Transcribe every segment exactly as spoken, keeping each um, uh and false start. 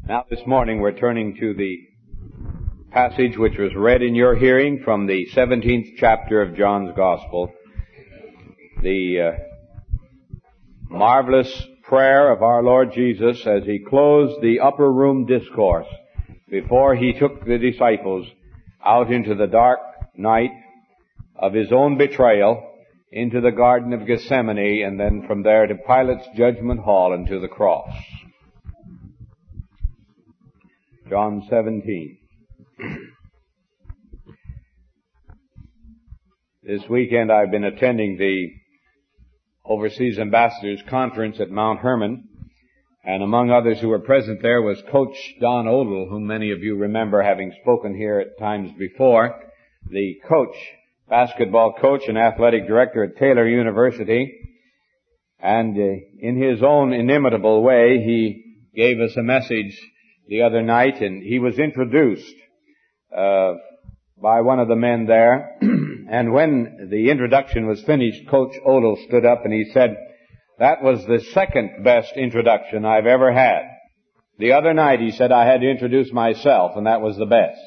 Now this morning we're turning to the passage which was read in your hearing from the seventeenth chapter of John's Gospel, the uh, marvelous prayer of our Lord Jesus as he closed the upper room discourse before he took the disciples out into the dark night of his own betrayal into the Garden of Gethsemane, and then from there to Pilate's judgment hall and to the cross. John seventeen. This weekend I've been attending the Overseas Ambassadors Conference at Mount Hermon, and among others who were present there was Coach Don Odell, whom many of you remember having spoken here at times before, the coach, basketball coach and athletic director at Taylor University. And uh, in his own inimitable way, he gave us a message the other night, and he was introduced uh, by one of the men there. And when the introduction was finished, Coach Odell stood up and he said, "That was the second best introduction I've ever had. The other night," he said, "I had to introduce myself, and that was the best."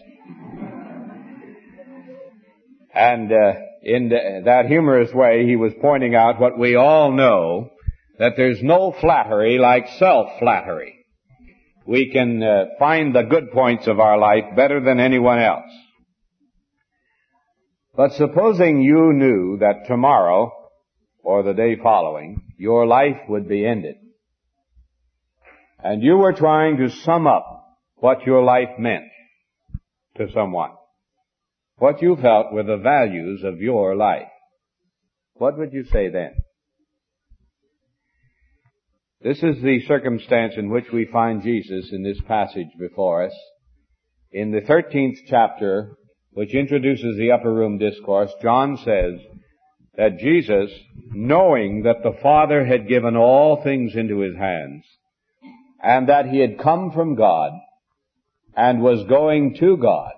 And uh, in the, that humorous way, he was pointing out what we all know, that there's no flattery like self-flattery. We can uh, find the good points of our life better than anyone else. But supposing you knew that tomorrow, or the day following, your life would be ended, and you were trying to sum up what your life meant to someone, what you felt were the values of your life, what would you say then? This is the circumstance in which we find Jesus in this passage before us. In the thirteenth chapter, which introduces the upper room discourse, John says that Jesus, knowing that the Father had given all things into his hands, and that he had come from God and was going to God,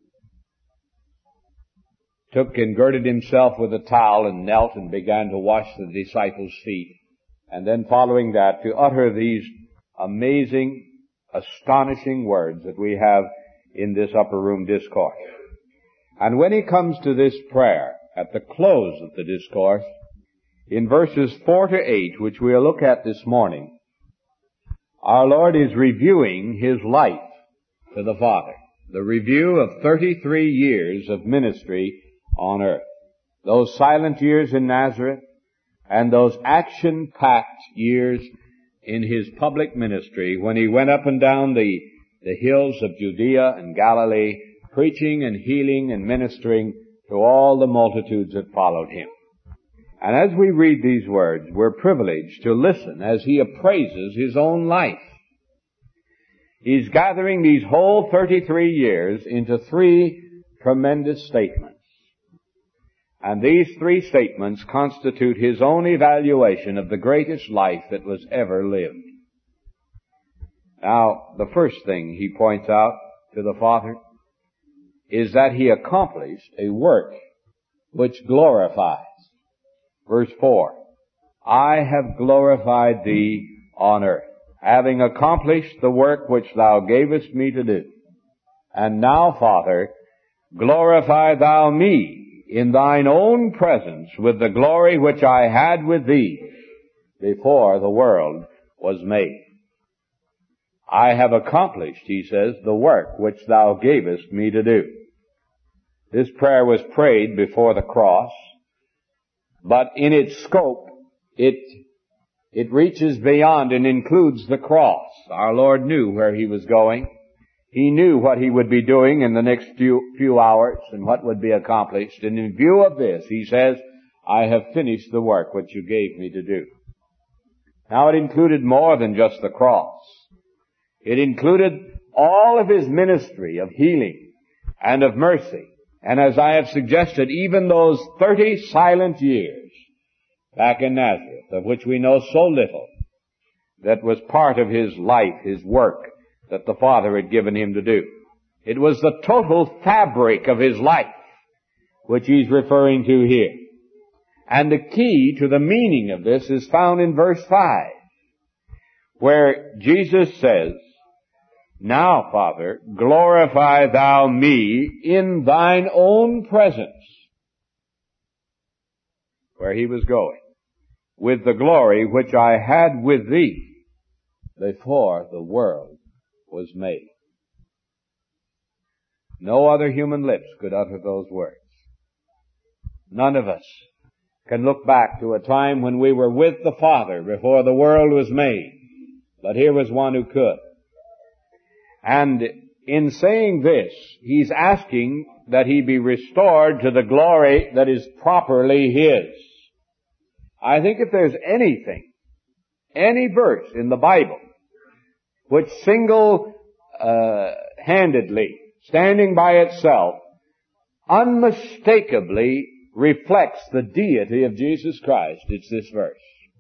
took and girded himself with a towel and knelt and began to wash the disciples' feet. And then following that, to utter these amazing, astonishing words that we have in this upper room discourse. And when he comes to this prayer at the close of the discourse, in verses four to eight, which we'll look at this morning, our Lord is reviewing his life to the Father. The review of thirty-three years of ministry on earth. Those silent years in Nazareth, and those action-packed years in his public ministry when he went up and down the, the hills of Judea and Galilee, preaching and healing and ministering to all the multitudes that followed him. And as we read these words, we're privileged to listen as he appraises his own life. He's gathering these whole thirty-three years into three tremendous statements. And these three statements constitute his own evaluation of the greatest life that was ever lived. Now, the first thing he points out to the Father is that he accomplished a work which glorifies. Verse four, "I have glorified thee on earth, having accomplished the work which thou gavest me to do. And now, Father, glorify thou me in thine own presence with the glory which I had with thee before the world was made." I have accomplished, he says, the work which thou gavest me to do. This prayer was prayed before the cross, but in its scope, it, it reaches beyond and includes the cross. Our Lord knew where he was going. He knew what he would be doing in the next few, few hours and what would be accomplished. And in view of this, he says, I have finished the work which you gave me to do. Now it included more than just the cross. It included all of his ministry of healing and of mercy. And as I have suggested, even those thirty silent years back in Nazareth, of which we know so little, that was part of his life, his work, that the Father had given him to do. It was the total fabric of his life which he's referring to here. And the key to the meaning of this is found in verse five, where Jesus says, Now, Father, glorify thou me in thine own presence, where he was going, with the glory which I had with thee before the world was made. No other human lips could utter those words. None of us can look back to a time when we were with the Father before the world was made. But here was one who could. And in saying this, he's asking that he be restored to the glory that is properly his. I think if there's anything, any verse in the Bible, which single-handedly, standing by itself, unmistakably reflects the deity of Jesus Christ, it's this verse.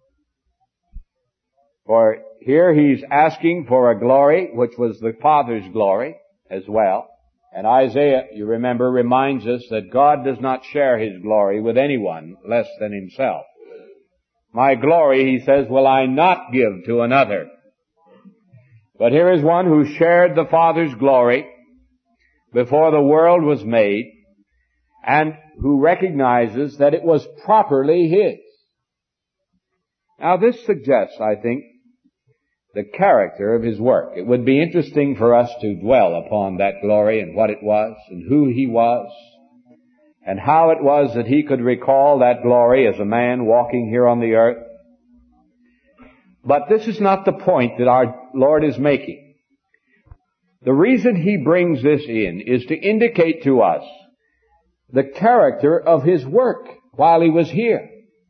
For here he's asking for a glory which was the Father's glory as well. And Isaiah, you remember, reminds us that God does not share his glory with anyone less than himself. My glory, he says, will I not give to another. But here is one who shared the Father's glory before the world was made, and who recognizes that it was properly his. Now this suggests, I think, the character of his work. It would be interesting for us to dwell upon that glory and what it was and who he was and how it was that he could recall that glory as a man walking here on the earth. But this is not the point that our Lord is making. The reason he brings this in is to indicate to us the character of his work while he was here.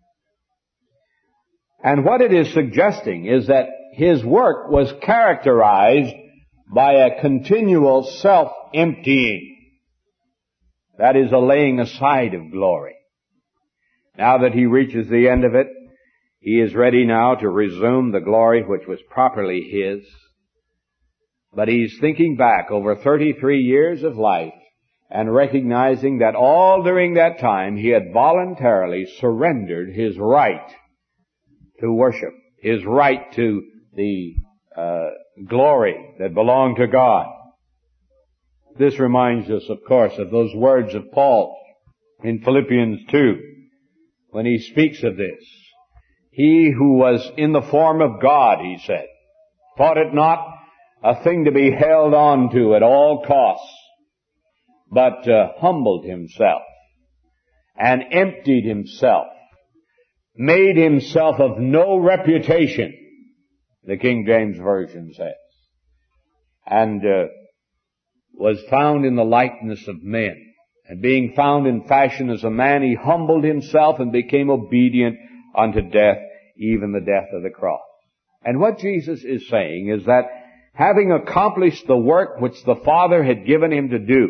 And what it is suggesting is that his work was characterized by a continual self-emptying. That is a laying aside of glory. Now that he reaches the end of it, he is ready now to resume the glory which was properly his. But he's thinking back over thirty-three years of life and recognizing that all during that time he had voluntarily surrendered his right to worship, his right to the uh, glory that belonged to God. This reminds us, of course, of those words of Paul in Philippians two, when he speaks of this. He who was in the form of God, he said, thought it not a thing to be held on to at all costs, but uh, humbled himself and emptied himself, made himself of no reputation, the King James Version says, and uh, was found in the likeness of men. And being found in fashion as a man, he humbled himself and became obedient unto death, even the death of the cross. And what Jesus is saying is that having accomplished the work which the Father had given him to do,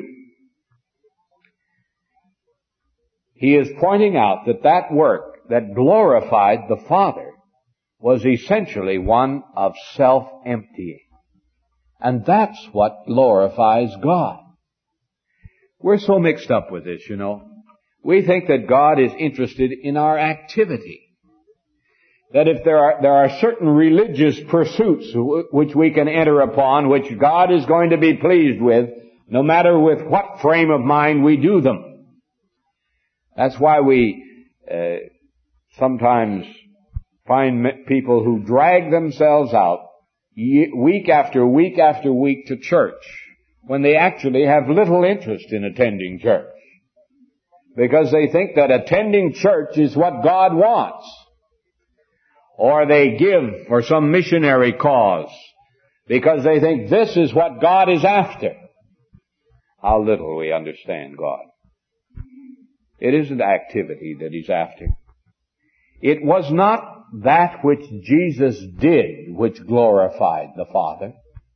he is pointing out that that work that glorified the Father was essentially one of self-emptying. And that's what glorifies God. We're so mixed up with this, you know. We think that God is interested in our activity. That if there are, there are certain religious pursuits which we can enter upon, which God is going to be pleased with, no matter with what frame of mind we do them. That's why we uh, sometimes find people who drag themselves out week after week after week to church when they actually have little interest in attending church. Because they think that attending church is what God wants. Or they give for some missionary cause because they think this is what God is after. How little we understand God. It isn't activity that he's after. It was not that which Jesus did which glorified the Father.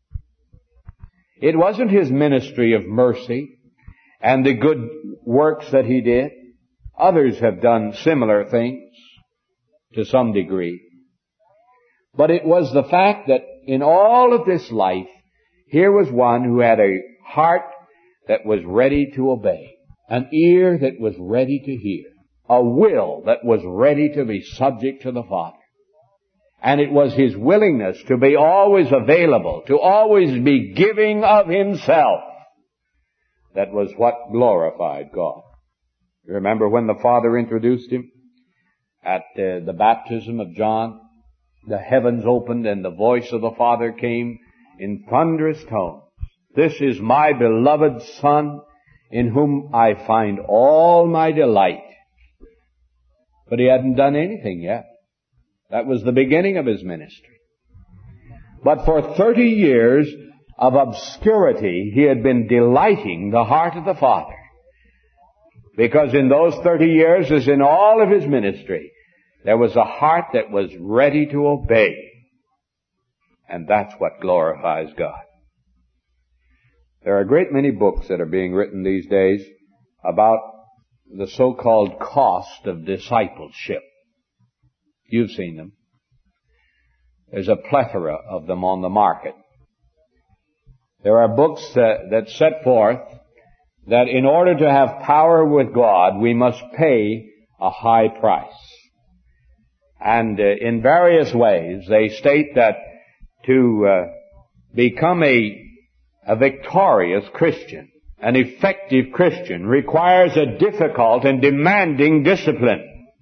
It wasn't his ministry of mercy and the good works that he did. Others have done similar things to some degree. But it was the fact that in all of this life, here was one who had a heart that was ready to obey, an ear that was ready to hear, a will that was ready to be subject to the Father. And it was His willingness to be always available, to always be giving of Himself, that was what glorified God. You remember when the Father introduced Him at uh, the baptism of John? The heavens opened and the voice of the Father came in thunderous tones. This is my beloved Son, in whom I find all my delight. But He hadn't done anything yet. That was the beginning of His ministry. But for thirty years of obscurity, He had been delighting the heart of the Father. Because in those thirty years, as in all of His ministry, there was a heart that was ready to obey. And that's what glorifies God. There are a great many books that are being written these days about the so-called cost of discipleship. You've seen them. There's a plethora of them on the market. There are books that, that set forth that in order to have power with God, we must pay a high price. And uh, in various ways, they state that to uh, become a, a victorious Christian, an effective Christian, requires a difficult and demanding discipline.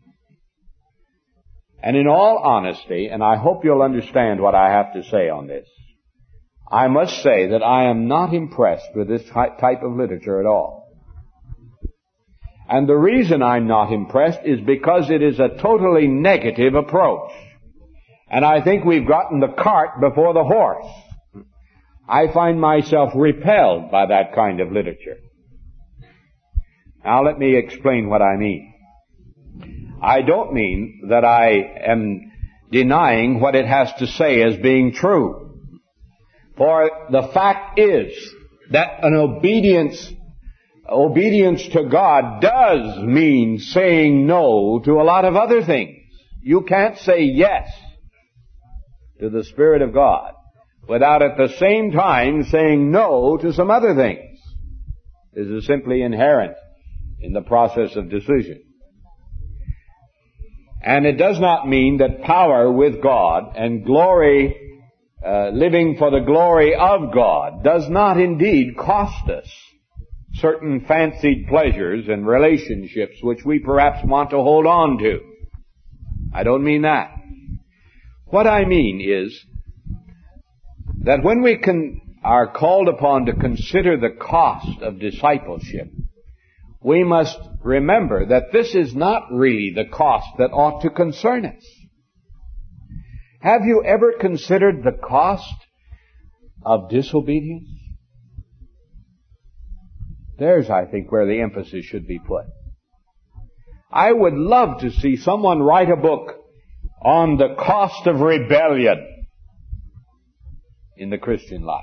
And in all honesty, and I hope you'll understand what I have to say on this, I must say that I am not impressed with this type of literature at all. And the reason I'm not impressed is because it is a totally negative approach. And I think we've gotten the cart before the horse. I find myself repelled by that kind of literature. Now let me explain what I mean. I don't mean that I am denying what it has to say as being true. For the fact is that an obedience, obedience to God does mean saying no to a lot of other things. You can't say yes to the Spirit of God without at the same time saying no to some other things. This is simply inherent in the process of decision. And it does not mean that power with God and glory, uh, living for the glory of God, does not indeed cost us certain fancied pleasures and relationships which we perhaps want to hold on to. I don't mean that. What I mean is that when we can, are called upon to consider the cost of discipleship, we must remember that this is not really the cost that ought to concern us. Have you ever considered the cost of disobedience? There's, I think, where the emphasis should be put. I would love to see someone write a book on the cost of rebellion in the Christian life.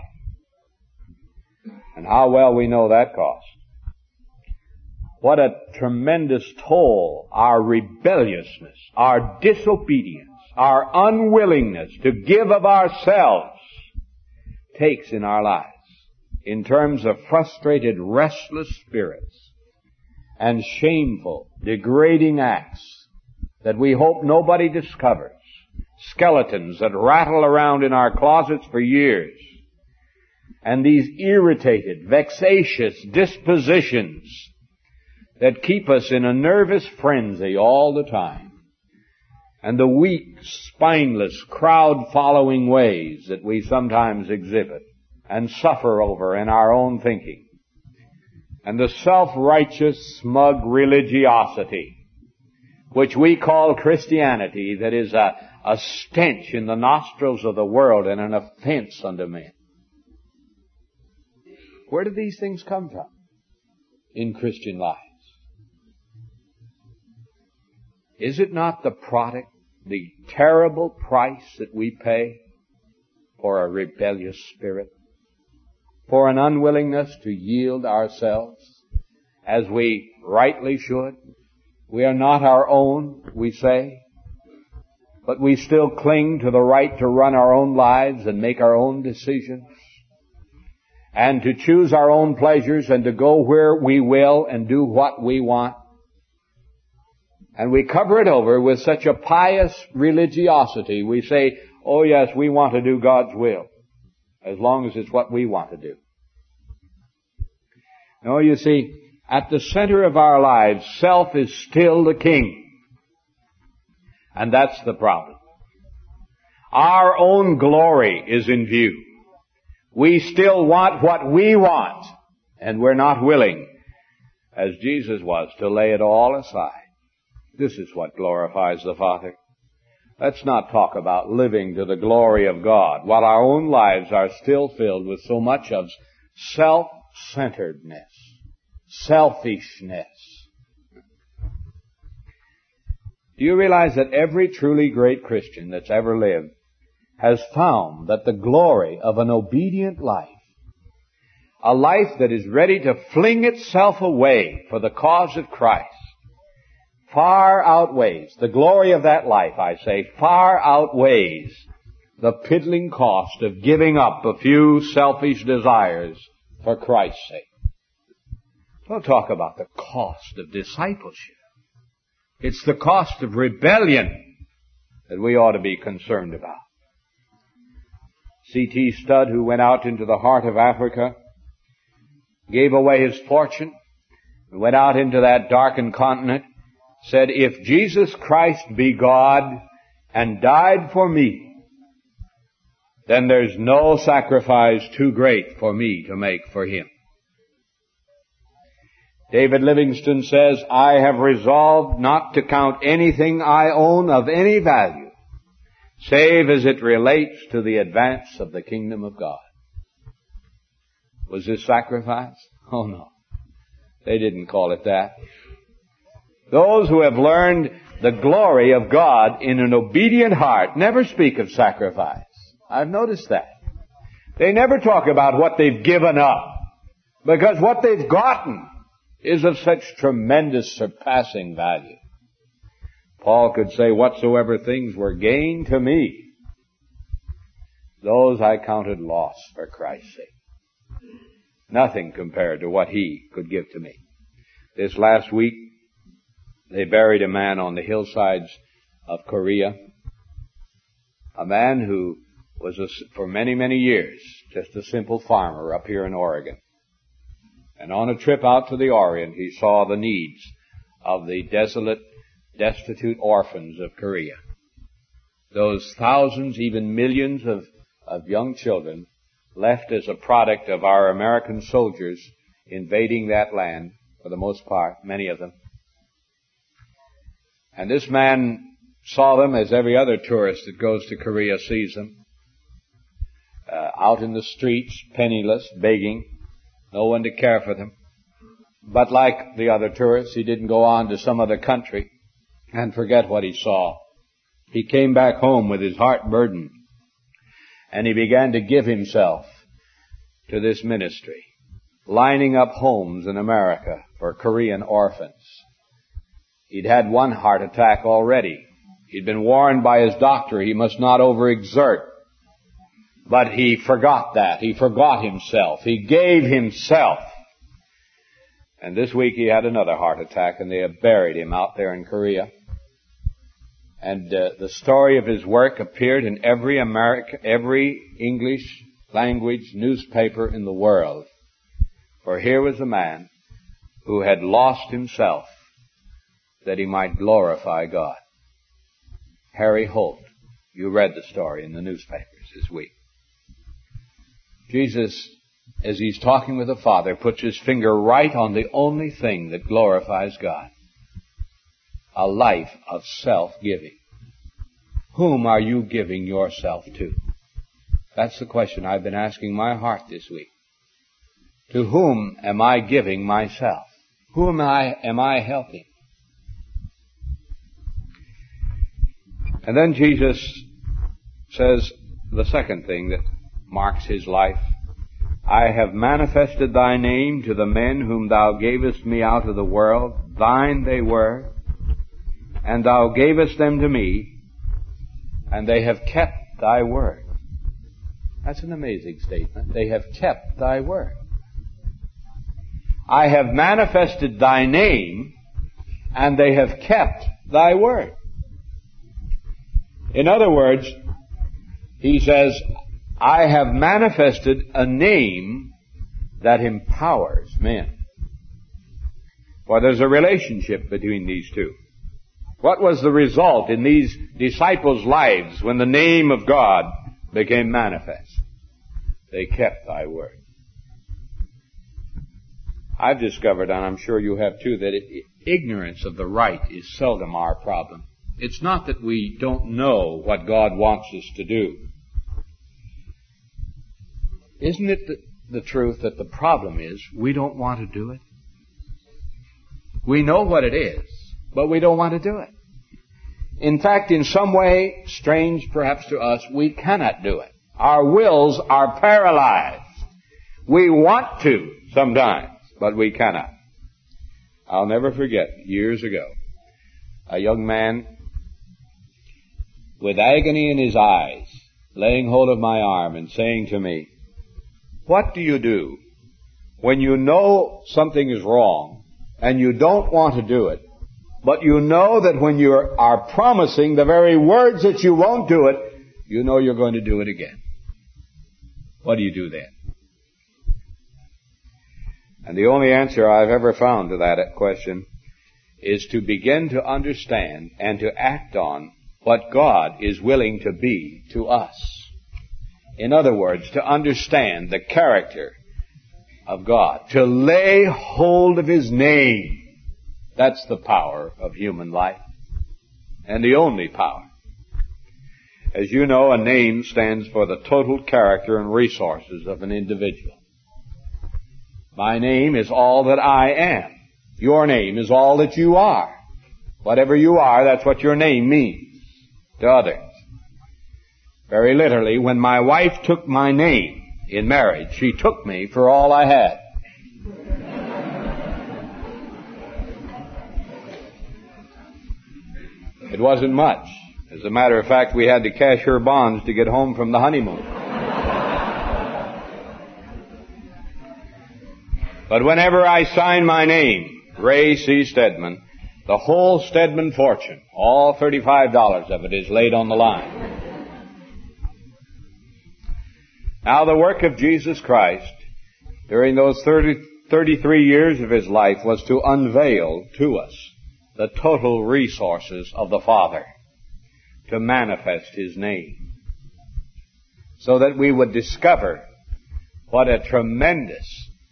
And how well we know that cost. What a tremendous toll our rebelliousness, our disobedience, our unwillingness to give of ourselves takes in our lives in terms of frustrated, restless spirits and shameful, degrading acts that we hope nobody discovers, skeletons that rattle around in our closets for years, and these irritated, vexatious dispositions that keep us in a nervous frenzy all the time, and the weak, spineless, crowd-following ways that we sometimes exhibit and suffer over in our own thinking, and the self-righteous, smug religiosity which we call Christianity, that is a, a stench in the nostrils of the world and an offense unto men. Where do these things come from in Christian lives? Is it not the product, the terrible price that we pay for a rebellious spirit, for an unwillingness to yield ourselves as we rightly should? We are not our own, we say, but we still cling to the right to run our own lives and make our own decisions, and to choose our own pleasures and to go where we will and do what we want. And we cover it over with such a pious religiosity. We say, oh yes, we want to do God's will, as long as it's what we want to do. No, you see, at the center of our lives, self is still the king. And that's the problem. Our own glory is in view. We still want what we want, and we're not willing, as Jesus was, to lay it all aside. This is what glorifies the Father. Let's not talk about living to the glory of God while our own lives are still filled with so much of self-centeredness, selfishness. Do you realize that every truly great Christian that's ever lived has found that the glory of an obedient life, a life that is ready to fling itself away for the cause of Christ, far outweighs, the glory of that life, I say, far outweighs the piddling cost of giving up a few selfish desires for Christ's sake. Don't talk about the cost of discipleship. It's the cost of rebellion that we ought to be concerned about. C T Studd, who went out into the heart of Africa, gave away his fortune, and went out into that darkened continent, said, if Jesus Christ be God and died for me, then there's no sacrifice too great for me to make for Him. David Livingstone says, I have resolved not to count anything I own of any value, save as it relates to the advance of the kingdom of God. Was this sacrifice? Oh no. They didn't call it that. Those who have learned the glory of God in an obedient heart never speak of sacrifice. I've noticed that. They never talk about what they've given up, because what they've gotten is of such tremendous surpassing value. Paul could say, whatsoever things were gain to me, those I counted loss for Christ's sake. Nothing compared to what He could give to me. This last week, they buried a man on the hillsides of Korea. A man who was, a, for many, many years, just a simple farmer up here in Oregon. And on a trip out to the Orient, he saw the needs of the desolate, destitute orphans of Korea. Those thousands, even millions of, of young children left as a product of our American soldiers invading that land, for the most part, many of them. And this man saw them as every other tourist that goes to Korea sees them, uh, out in the streets, penniless, begging, no one to care for them. But like the other tourists, he didn't go on to some other country and forget what he saw. He came back home with his heart burdened, and he began to give himself to this ministry, lining up homes in America for Korean orphans. He'd had one heart attack already. He'd been warned by his doctor he must not overexert. But he forgot that. He forgot himself. He gave himself. And this week he had another heart attack, and they have buried him out there in Korea. And uh, the story of his work appeared in every American, every English language newspaper in the world. For here was a man who had lost himself that he might glorify God. Harry Holt. You read the story in the newspapers this week. Jesus, as He's talking with the Father, puts His finger right on the only thing that glorifies God. A life of self-giving. Whom are you giving yourself to? That's the question I've been asking my heart this week. To whom am I giving myself? Who am I, am I helping? And then Jesus says the second thing that marks His life. I have manifested Thy name to the men whom Thou gavest me out of the world. Thine they were, and Thou gavest them to me, and they have kept Thy word. That's an amazing statement. They have kept Thy word. I have manifested Thy name, and they have kept thy word. In other words, he says, I have manifested a name that empowers men. For there's a relationship between these two. What was the result in these disciples' lives when the name of God became manifest? They kept thy word. I've discovered, and I'm sure you have too, that it, ignorance of the right is seldom our problem. It's not that we don't know what God wants us to do. Isn't it the, the truth that the problem is we don't want to do it? We know what it is, but we don't want to do it. In fact, in some way, strange perhaps to us, we cannot do it. Our wills are paralyzed. We want to sometimes, but we cannot. I'll never forget, years ago, a young man with agony in his eyes, laying hold of my arm and saying to me, what do you do when you know something is wrong and you don't want to do it, but you know that when you are promising the very words that you won't do it, you know you're going to do it again? What do you do then? And the only answer I've ever found to that question is to begin to understand and to act on what God is willing to be to us. In other words, to understand the character of God, to lay hold of His name. That's the power of human life, and the only power. As you know, a name stands for the total character and resources of an individual. My name is all that I am. Your name is all that you are. Whatever you are, that's what your name means to others. Very literally, when my wife took my name in marriage, she took me for all I had. It wasn't much. As a matter of fact, we had to cash her bonds to get home from the honeymoon. But whenever I sign my name, Ray C. Stedman, the whole Stedman fortune, all thirty-five dollars of it, is laid on the line. Now, the work of Jesus Christ during those thirty, thirty-three years of His life was to unveil to us the total resources of the Father, to manifest His name, so that we would discover what a tremendous,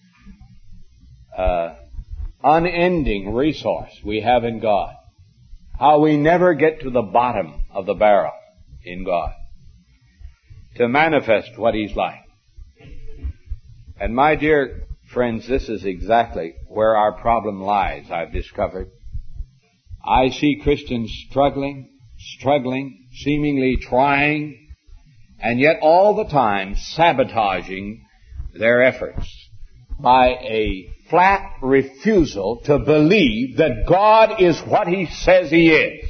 uh, unending resource we have in God. How we never get to the bottom of the barrel in God, to manifest what He's like. And my dear friends, this is exactly where our problem lies, I've discovered. I see Christians struggling, struggling, seemingly trying, and yet all the time sabotaging their efforts by a flat refusal to believe that God is what He says He is.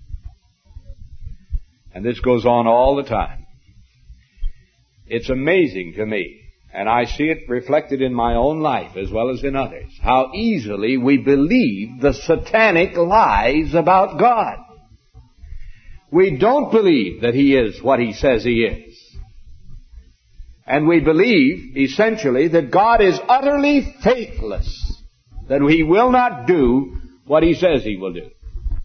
And this goes on all the time. It's amazing to me, and I see it reflected in my own life as well as in others, how easily we believe the satanic lies about God. We don't believe that He is what He says He is. And we believe, essentially, that God is utterly faithless, that He will not do what He says He will do.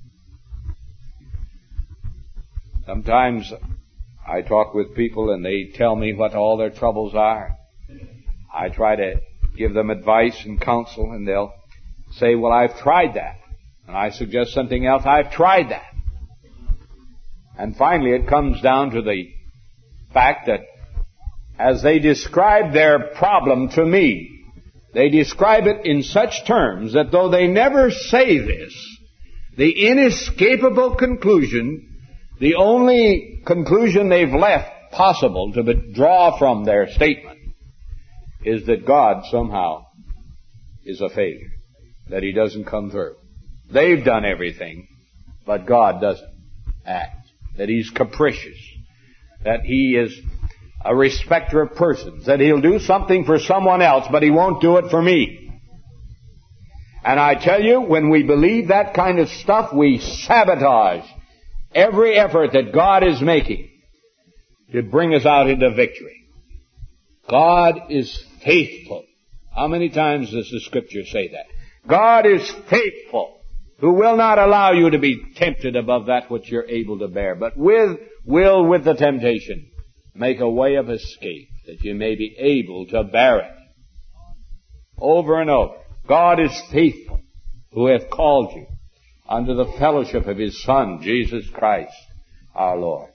Sometimes I talk with people and they tell me what all their troubles are. I try to give them advice and counsel, and they'll say, well, I've tried that. And I suggest something else, I've tried that. And finally it comes down to the fact that as they describe their problem to me, they describe it in such terms that though they never say this, the inescapable conclusion, the only conclusion they've left possible to draw from their statement, is that God somehow is a failure, that He doesn't come through. They've done everything, but God doesn't act, that He's capricious, that He is a respecter of persons, that He'll do something for someone else, but He won't do it for me. And I tell you, when we believe that kind of stuff, we sabotage every effort that God is making to bring us out into victory. God is faithful. How many times does the Scripture say that? God is faithful, who will not allow you to be tempted above that which you're able to bear, but with will with the temptation make a way of escape, that you may be able to bear it. Over and over. God is faithful, who hath called you unto the fellowship of His Son, Jesus Christ, our Lord.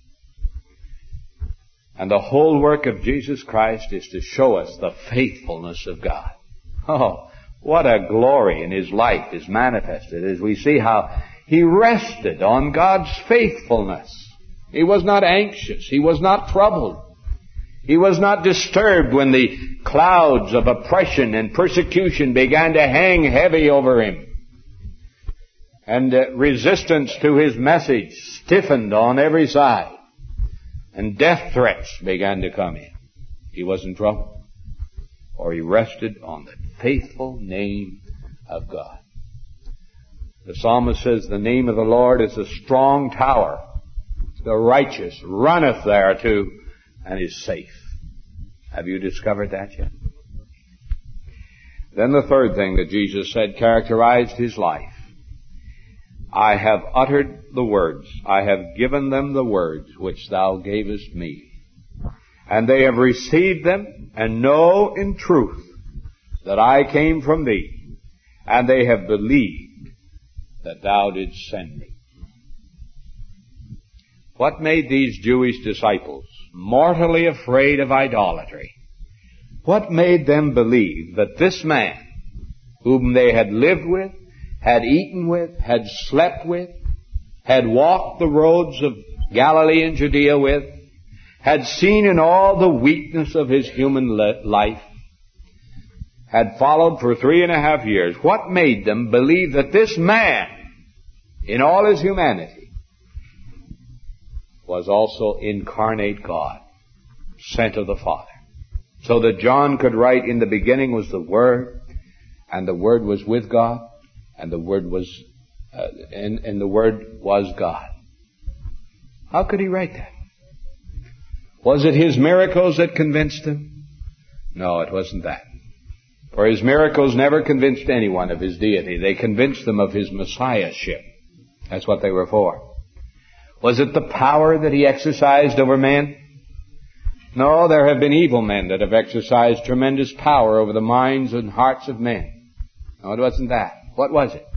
And the whole work of Jesus Christ is to show us the faithfulness of God. Oh, what a glory in His life is manifested as we see how He rested on God's faithfulness. He was not anxious. He was not troubled. He was not disturbed when the clouds of oppression and persecution began to hang heavy over Him. And uh, resistance to His message stiffened on every side. And death threats began to come in. He wasn't troubled. For He rested on the faithful name of God. The psalmist says, the name of the Lord is a strong tower. The righteous runneth thereto and is safe. Have you discovered that yet? Then the third thing that Jesus said characterized His life. I have uttered the words. I have given them the words which Thou gavest me. And they have received them and know in truth that I came from Thee. And they have believed that Thou didst send me. What made these Jewish disciples mortally afraid of idolatry? What made them believe that this man, whom they had lived with, had eaten with, had slept with, had walked the roads of Galilee and Judea with, had seen in all the weakness of His human life, had followed for three and a half years, what made them believe that this man, in all His humanity, was also incarnate God, sent of the Father? So that John could write, in the beginning was the Word, and the Word was with God, and the Word was, uh, and, and the Word was God. How could he write that? Was it His miracles that convinced them? No, it wasn't that. For His miracles never convinced anyone of His deity. They convinced them of His messiahship. That's what they were for. Was it the power that He exercised over men? No, there have been evil men that have exercised tremendous power over the minds and hearts of men. No, it wasn't that. What was it?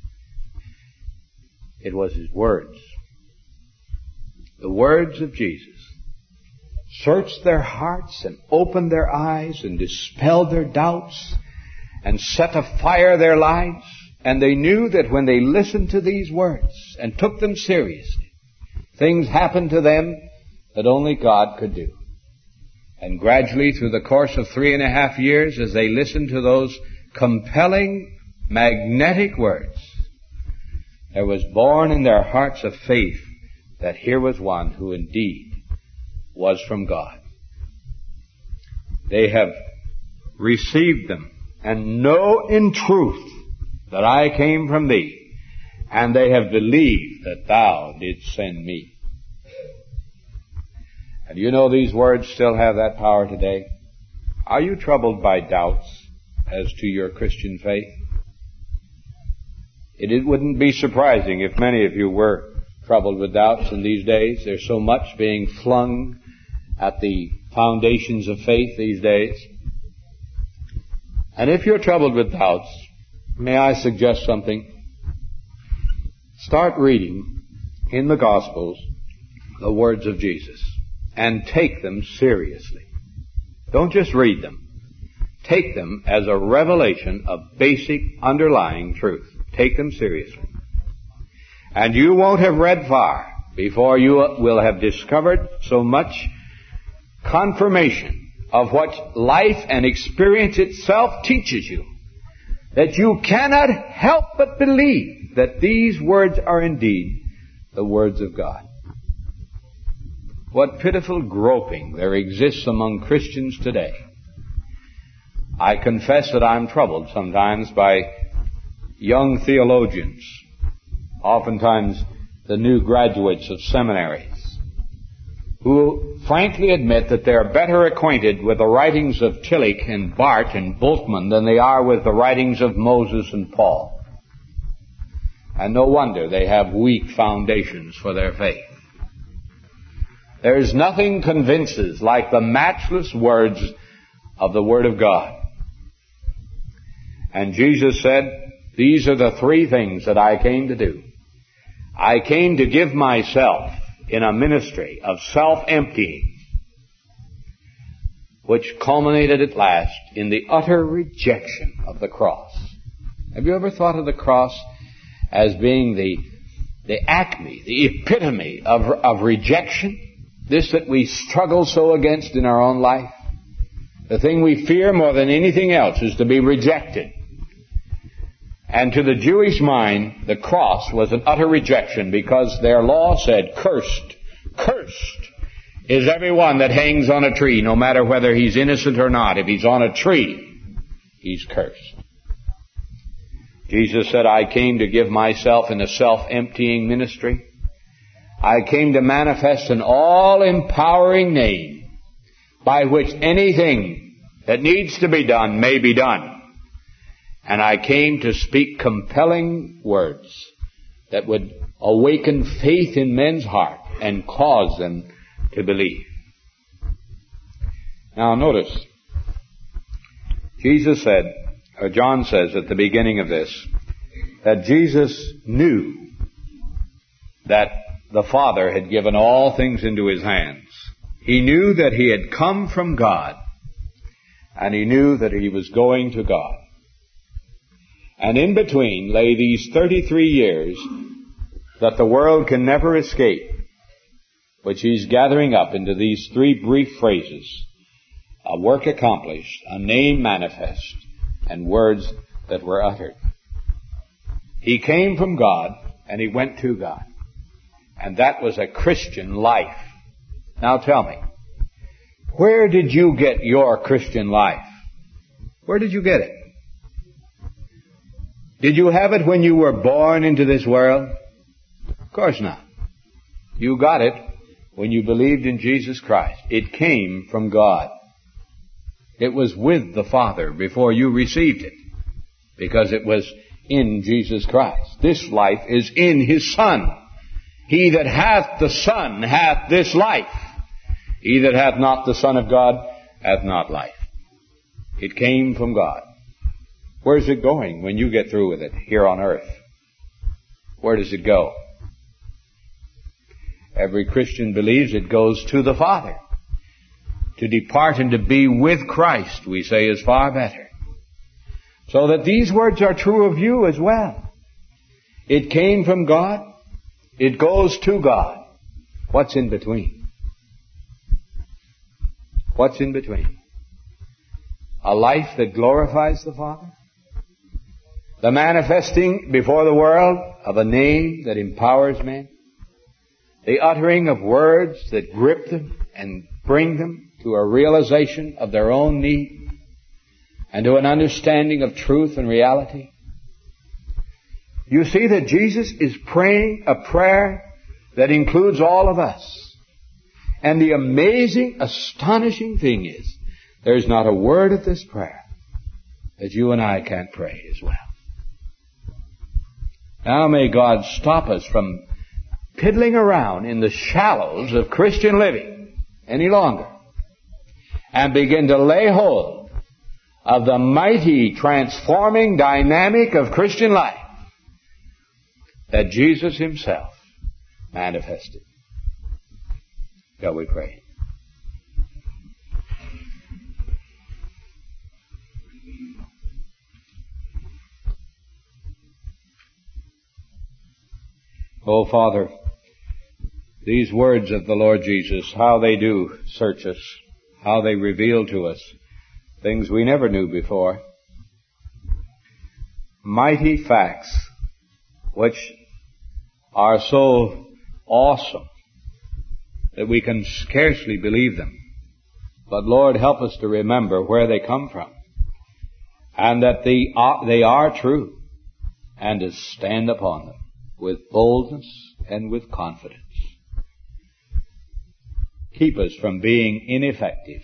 It was His words. The words of Jesus searched their hearts and opened their eyes and dispelled their doubts and set afire their lives. And they knew that when they listened to these words and took them seriously, things happened to them that only God could do. And gradually, through the course of three and a half years, as they listened to those compelling, magnetic words, there was born in their hearts a faith that here was one who indeed was from God. They have received them and know in truth that I came from Thee, and they have believed that Thou didst send me. And you know these words still have that power today. Are you troubled by doubts as to your Christian faith? It, it wouldn't be surprising if many of you were troubled with doubts in these days. There's so much being flung at the foundations of faith these days. And if you're troubled with doubts, may I suggest something? Start reading in the Gospels the words of Jesus and take them seriously. Don't just read them. Take them as a revelation of basic underlying truth. Take them seriously. And you won't have read far before you will have discovered so much confirmation of what life and experience itself teaches you that you cannot help but believe that these words are indeed the words of God. What pitiful groping there exists among Christians today. I confess that I'm troubled sometimes by young theologians, oftentimes the new graduates of seminaries, who frankly admit that they are better acquainted with the writings of Tillich and Barth and Bultmann than they are with the writings of Moses and Paul. And no wonder they have weak foundations for their faith. There is nothing convinces like the matchless words of the Word of God. And Jesus said, these are the three things that I came to do. I came to give myself in a ministry of self-emptying, which culminated at last in the utter rejection of the cross. Have you ever thought of the cross as being the, the acme, the epitome of, of rejection? This that we struggle so against in our own life. The thing we fear more than anything else is to be rejected. And to the Jewish mind, the cross was an utter rejection because their law said, cursed, cursed is everyone that hangs on a tree, no matter whether he's innocent or not. If he's on a tree, he's cursed. Jesus said, I came to give myself in a self-emptying ministry. I came to manifest an all-empowering name by which anything that needs to be done may be done. And I came to speak compelling words that would awaken faith in men's heart and cause them to believe. Now notice, Jesus said, or John says at the beginning of this, that Jesus knew that the Father had given all things into His hands. He knew that He had come from God, and He knew that He was going to God. And in between lay these thirty-three years that the world can never escape, which He's gathering up into these three brief phrases: a work accomplished, a name manifest, and words that were uttered. He came from God, and He went to God. And that was a Christian life. Now tell me, where did you get your Christian life? Where did you get it? Did you have it when you were born into this world? Of course not. You got it when you believed in Jesus Christ. It came from God. It was with the Father before you received it, because it was in Jesus Christ. This life is in His Son. He that hath the Son hath this life. He that hath not the Son of God hath not life. It came from God. Where's it going when you get through with it here on earth? Where does it go? Every Christian believes it goes to the Father. To depart and to be with Christ, we say, is far better. So that these words are true of you as well. It came from God. It goes to God. What's in between? What's in between? A life that glorifies the Father? The manifesting before the world of a name that empowers men? The uttering of words that grip them and bring them to a realization of their own need and to an understanding of truth and reality? You see that Jesus is praying a prayer that includes all of us. And the amazing, astonishing thing is, there's not a word of this prayer that you and I can't pray as well. Now may God stop us from piddling around in the shallows of Christian living any longer and begin to lay hold of the mighty, transforming dynamic of Christian life that Jesus Himself manifested. Shall we pray? Oh, Father, these words of the Lord Jesus, how they do search us, how they reveal to us things we never knew before. Mighty facts which are so awesome that we can scarcely believe them. But Lord, help us to remember where they come from, and that they are, they are true, and to stand upon them with boldness and with confidence. Keep us from being ineffective,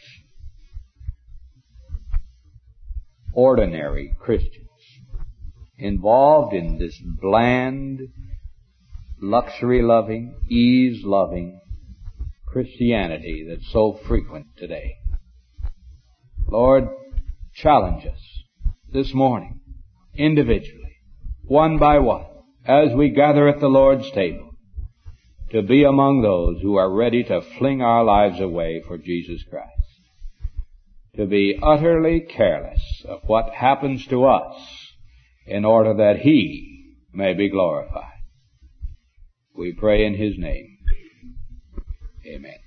ordinary Christians, involved in this bland, luxury-loving, ease-loving Christianity that's so frequent today. Lord, challenge us this morning, individually, one by one, as we gather at the Lord's table, to be among those who are ready to fling our lives away for Jesus Christ, to be utterly careless of what happens to us in order that He may be glorified. We pray in His name. Amen.